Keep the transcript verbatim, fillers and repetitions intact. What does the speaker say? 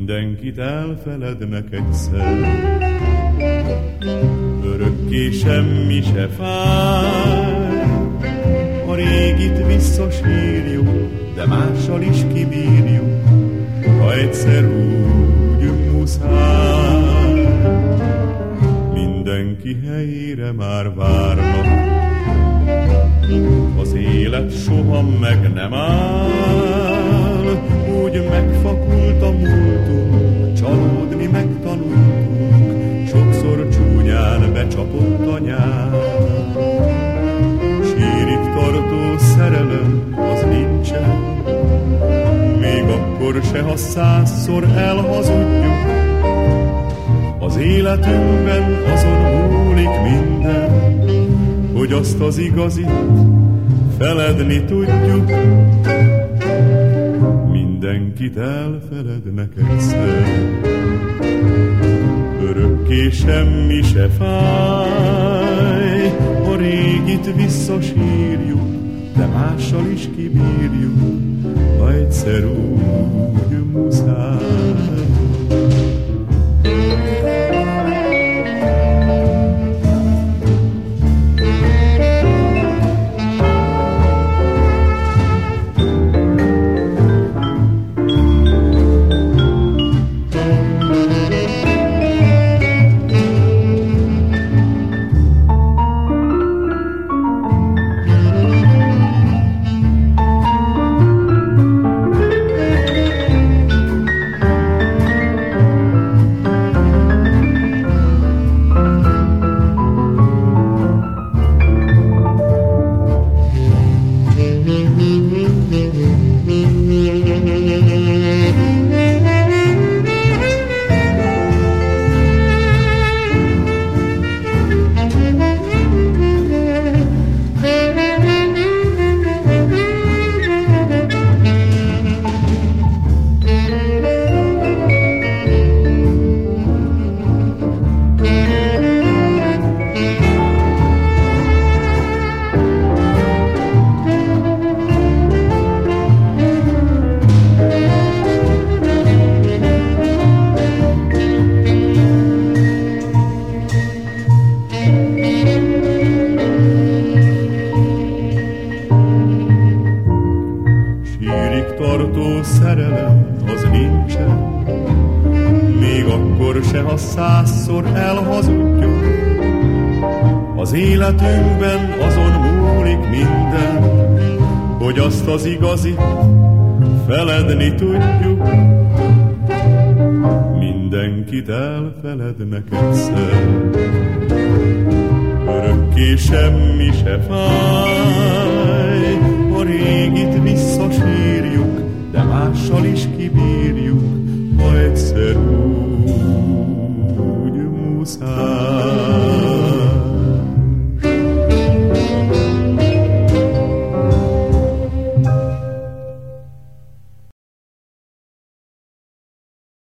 Mindenkit elfelednek egyszer, örökké semmi se fáj. A régit visszasírjuk, de mással is kibírjuk, ha egyszer úgy muszáj. Mindenki helyére már várnak, az élet soha meg nem áll. Úgy megfakult a múltunk, csalódni megtanultunk, sokszor csúnyán becsapott a nyár. Sírig tartó szerelem az nincsen, még akkor se, ha százszor elhazudjuk. Az életünkben azon múlik minden, hogy azt az igazit feledni tudjuk. Mindenkit elfelednek egyszer, örökké semmi se fáj. A régit visszasírjuk, de mással is kibírjuk, ha egyszer úgy muszáj. Tartó szerelem az nincsen, még akkor se, ha százszor elhazudjuk. Az életünkben azon múlik minden, hogy azt az igazit feledni tudjuk. Mindenkit elfelednek egyszer, örökké semmi se fáj. A régit visszasírjuk, de mással is kibírjuk, ha egyszer úgy muszáj.